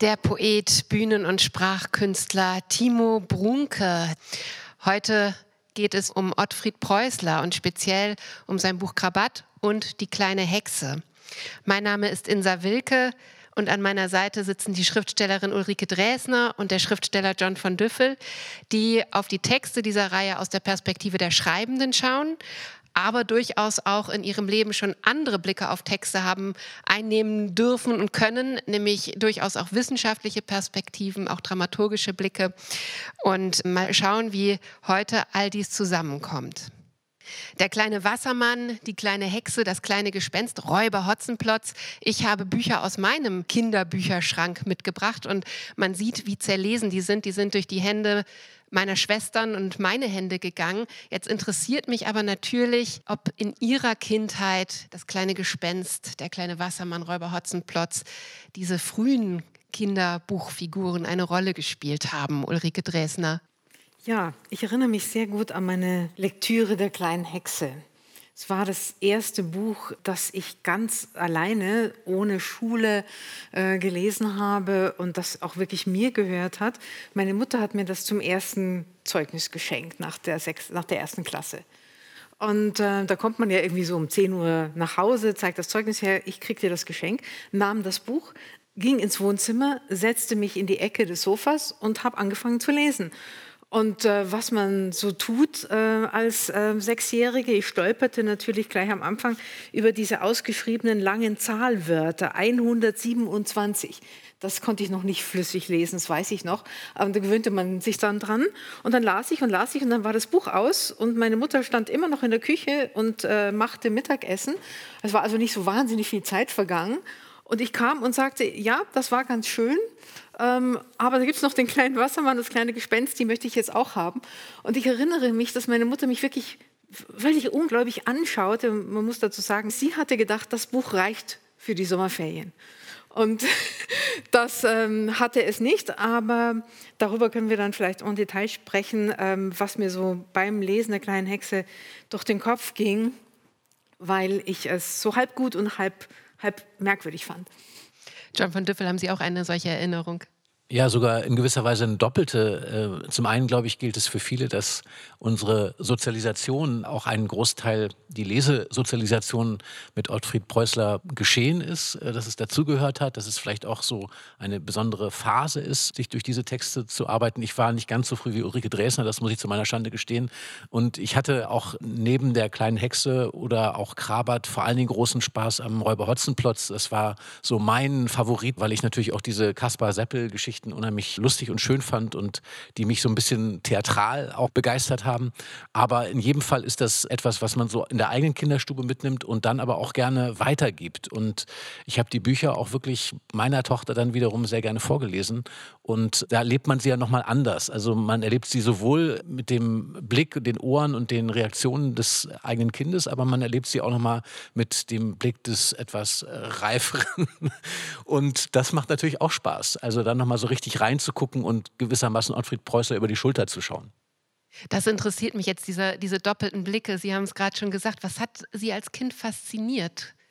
Der Poet, Bühnen- und Sprachkünstler Timo Brunke. Heute geht es um Ottfried Preußler und speziell um sein Buch Krabat und die kleine Hexe. Mein Name ist Insa Wilke und an meiner Seite sitzen die Schriftstellerin Ulrike Dresner und der Schriftsteller John von Düffel, die auf die Texte dieser Reihe aus der Perspektive der Schreibenden schauen, aber durchaus auch in ihrem Leben schon andere Blicke auf Texte haben einnehmen dürfen und können, nämlich durchaus auch wissenschaftliche Perspektiven, auch dramaturgische Blicke. Und mal schauen, wie heute all dies zusammenkommt. Der kleine Wassermann, die kleine Hexe, das kleine Gespenst, Räuber Hotzenplotz. Ich habe Bücher aus meinem Kinderbücherschrank mitgebracht und man sieht, wie zerlesen die sind. Die sind durch die Hände meiner Schwestern und meine Hände gegangen. Jetzt interessiert mich aber natürlich, ob in ihrer Kindheit das kleine Gespenst, der kleine Wassermann, Räuber Hotzenplotz, diese frühen Kinderbuchfiguren eine Rolle gespielt haben. Ulrike Dresner. Ja, ich erinnere mich sehr gut an meine Lektüre der kleinen Hexe. Es war das erste Buch, das ich ganz alleine, ohne Schule, gelesen habe und das auch wirklich mir gehört hat. Meine Mutter hat mir das zum ersten Zeugnis geschenkt, nach der ersten Klasse. Und da kommt man ja irgendwie so um 10 Uhr nach Hause, zeigt das Zeugnis her, ich krieg dir das Geschenk, nahm das Buch, ging ins Wohnzimmer, setzte mich in die Ecke des Sofas und habe angefangen zu lesen. Und was man so tut als Sechsjährige, ich stolperte natürlich gleich am Anfang über diese ausgeschriebenen langen Zahlwörter, 127. Das konnte ich noch nicht flüssig lesen, das weiß ich noch. Aber da gewöhnte man sich dann dran. Und dann las ich und dann war das Buch aus und meine Mutter stand immer noch in der Küche und machte Mittagessen. Es war also nicht so wahnsinnig viel Zeit vergangen. Und ich kam und sagte, ja, das war ganz schön, aber da gibt es noch den kleinen Wassermann, das kleine Gespenst, die möchte ich jetzt auch haben. Und ich erinnere mich, dass meine Mutter mich wirklich völlig ungläubig anschaute. Man muss dazu sagen, sie hatte gedacht, das Buch reicht für die Sommerferien. Und das hatte es nicht, aber darüber können wir dann vielleicht en Detail sprechen, was mir so beim Lesen der kleinen Hexe durch den Kopf ging, weil ich es so halb gut und halb merkwürdig fand. John von Düffel, haben Sie auch eine solche Erinnerung? Ja, sogar in gewisser Weise eine doppelte. Zum einen, glaube ich, gilt es für viele, dass unsere Sozialisation, auch einen Großteil, die Lesesozialisation mit Ottfried Preußler geschehen ist, dass es dazugehört hat, dass es vielleicht auch so eine besondere Phase ist, sich durch diese Texte zu arbeiten. Ich war nicht ganz so früh wie Ulrike Dresner, das muss ich zu meiner Schande gestehen. Und ich hatte auch neben der kleinen Hexe oder auch Krabat vor allen Dingen großen Spaß am Räuber Hotzenplotz. Das war so mein Favorit, weil ich natürlich auch diese Kaspar-Seppel-Geschichten unheimlich lustig und schön fand und die mich so ein bisschen theatral auch begeistert haben. Aber in jedem Fall ist das etwas, was man so in der eigenen Kinderstube mitnimmt und dann aber auch gerne weitergibt. Und ich habe die Bücher auch wirklich meiner Tochter dann wiederum sehr gerne vorgelesen. Und da erlebt man sie ja nochmal anders. Also man erlebt sie sowohl mit dem Blick, den Ohren und den Reaktionen des eigenen Kindes, aber man erlebt sie auch nochmal mit dem Blick des etwas reiferen. Und das macht natürlich auch Spaß. Also dann nochmal so richtig reinzugucken und gewissermaßen Ottfried Preußler über die Schulter zu schauen. Das interessiert mich jetzt, diese doppelten Blicke. Sie haben es gerade schon gesagt. Was hat Sie als Kind fasziniert?